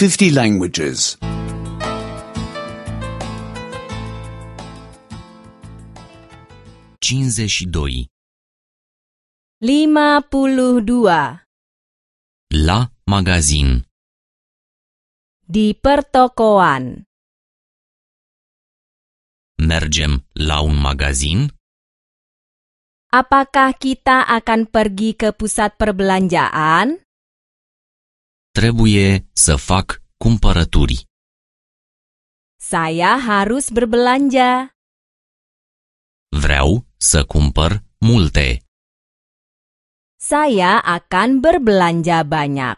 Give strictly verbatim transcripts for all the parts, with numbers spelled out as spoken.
fifty languages. cincizeci și doi. lima puluh dua. La magazin. Di pertokoan. Mergem la un magazin? Apakah kita akan pergi ke pusat perbelanjaan? Trebuie să fac cumpărături. Saya harus berbelanja. Vreau să cumpăr multe. Saya akan berbelanja banyak.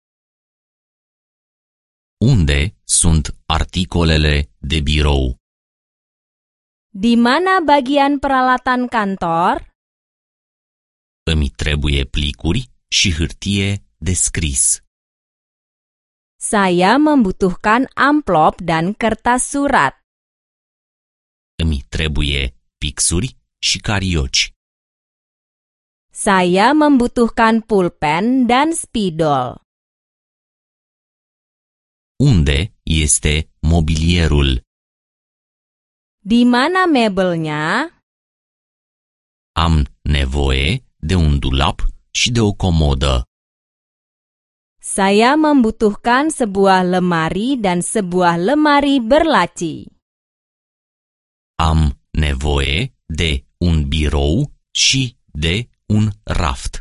Unde sunt articolele de birou? Di mana bagian peralatan kantor? Îmi trebuie plicuri și hârtie de scris. Saya membutuhkan amplop dan kertas surat. Îmi trebuie pixuri și carioci. Saya membutuhkan pulpen dan spidol. Unde este mobilierul? Di mana mebelnya? Am nevoie de un dulap și de o comodă. Saya membutuhkan sebuah lemari dan sebuah lemari berlaci. Am nevoie de un birou și de un raft.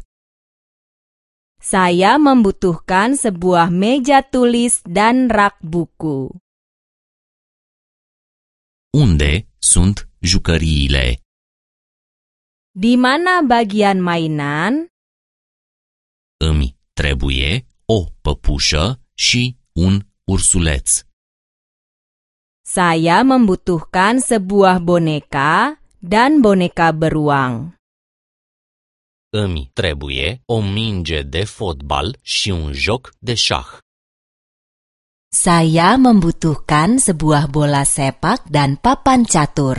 Saya membutuhkan sebuah meja tulis dan rak buku. Unde sunt jucăriile? Di mana bagian mainan? Îmi trebuie o păpușă și un ursuleț. Saya membutuhkan sebuah boneka dan boneka beruang. Îmi trebuie o minge de fotbal și un joc de șah. Saya membutuhkan sebuah bola sepak dan papan catur.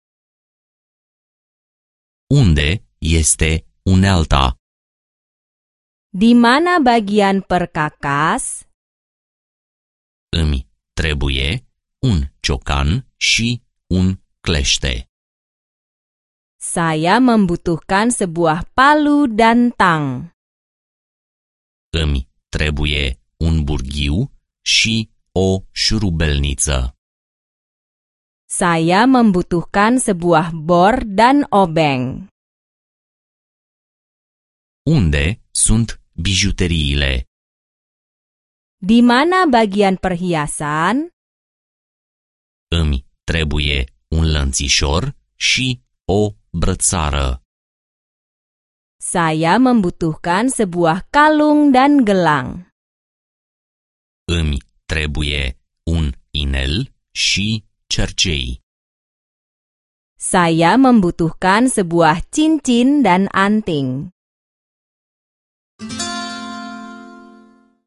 Unde este unealta? Di mana bagian perkakas? Îmi trebuie un ciocan și un clește. Saya membutuhkan sebuah palu dan tang. Îmi trebuie un burghiu și o șurubelniță. Saya membutuhkan sebuah bor dan obeng. Unde sunt bijuteriile? Di mana bagian perhiasan? Îmi trebuie un lănțișor și o brățară. Saya membutuhkan sebuah kalung dan gelang. Îmi trebuie un inel și cercei. Saya membutuhkan sebuah cincin dan anting.